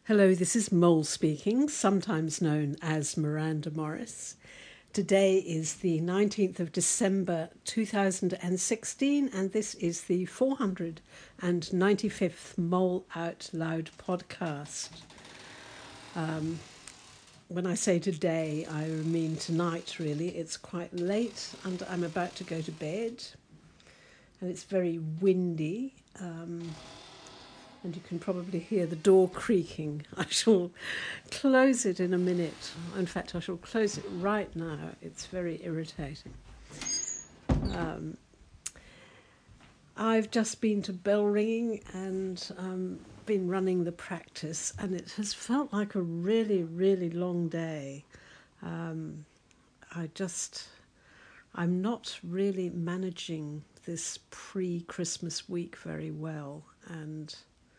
Hello, this is Mole speaking, sometimes known as Miranda Morris. Today is the 19th of December 2016, and this is the 495th Mole Out Loud podcast. When I say today, I mean tonight, really. It's quite late, and I'm about to go to bed, and it's very windy. And you can probably hear the door creaking. I shall close it in a minute. In fact, I shall close it right now. It's very irritating. I've just been to bell ringing and been running the practice, and it has felt like a really, really long day. I'm not really managing this pre-Christmas week very well, and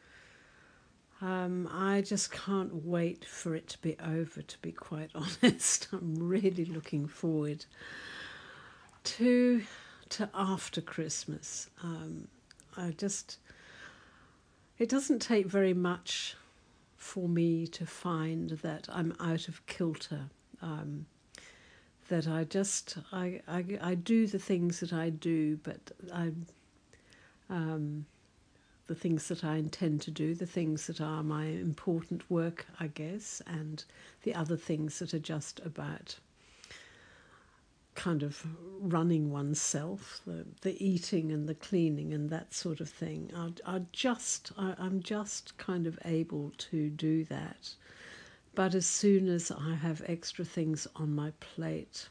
I just can't wait for it to be over, to be quite honest. I'm really looking forward to after Christmas. It doesn't take very much for me to find that I'm out of kilter. That I do the things that I do, but the things that I intend to do, the things that are my important work, I guess, and the other things that are just about kind of running oneself, the eating and the cleaning and that sort of thing. I'm just kind of able to do that. But as soon as I have extra things on my plate,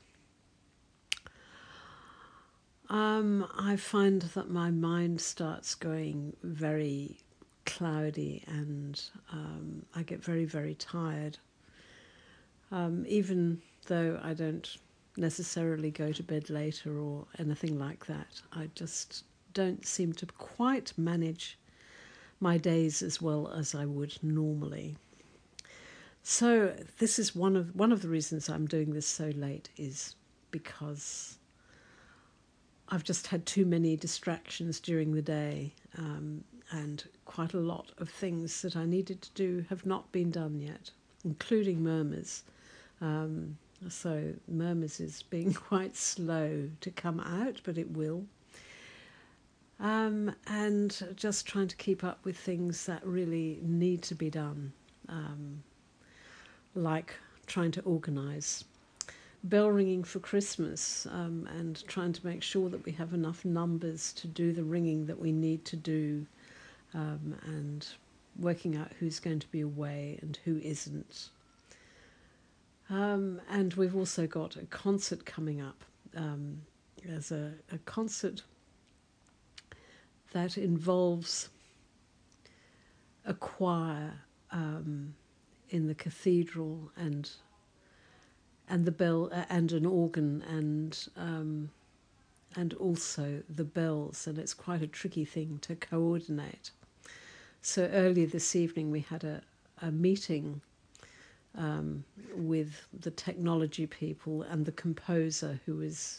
I find that my mind starts going very cloudy, and I get very, very tired. Even though I don't necessarily go to bed later or anything like that, I just don't seem to quite manage my days as well as I would normally. So this is one of the reasons I'm doing this so late, is because I've just had too many distractions during the day, and quite a lot of things that I needed to do have not been done yet, including Murmurs. So Murmurs is being quite slow to come out, but it will. And just trying to keep up with things that really need to be done, like trying to organise bell ringing for Christmas, and trying to make sure that we have enough numbers to do the ringing that we need to do, and working out who's going to be away and who isn't. And we've also got a concert coming up. There's a concert that involves a choir in the cathedral, and the bell and an organ, and also the bells, and it's quite a tricky thing to coordinate. So earlier this evening we had a meeting with the technology people and the composer who was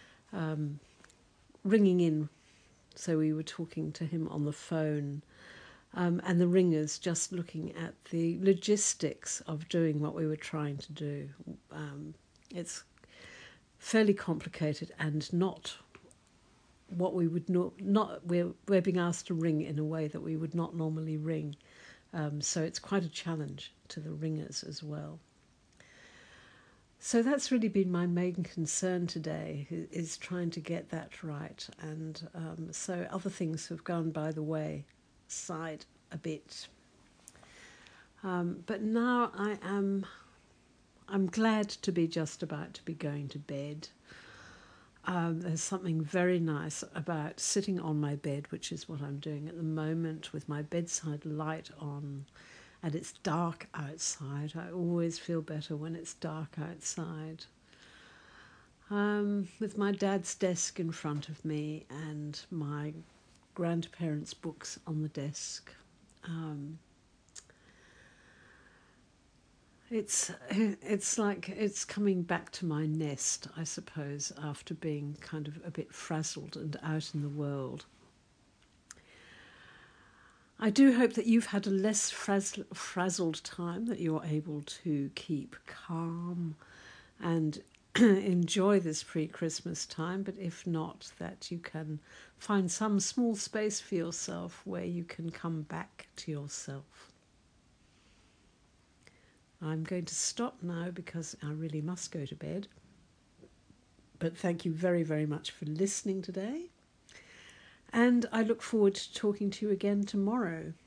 ringing in. So we were talking to him on the phone, and the ringers just looking at the logistics of doing what we were trying to do. It's fairly complicated, and not what we would we're being asked to ring in a way that we would not normally ring. So it's quite a challenge to the ringers as well. So that's really been my main concern today, is trying to get that right. And so other things have gone by the wayside a bit. But now I'm glad to be just about to be going to bed. There's something very nice about sitting on my bed, which is what I'm doing at the moment, with my bedside light on, and it's dark outside. I always feel better when it's dark outside. With my dad's desk in front of me and my grandparents' books on the desk. It's like it's coming back to my nest, I suppose, after being kind of a bit frazzled and out in the world. I do hope that you've had a less frazzled time, that you're able to keep calm and enjoy this pre-Christmas time, but if not, that you can find some small space for yourself where you can come back to yourself. I'm going to stop now because I really must go to bed. But thank you very, very much for listening today. And I look forward to talking to you again tomorrow.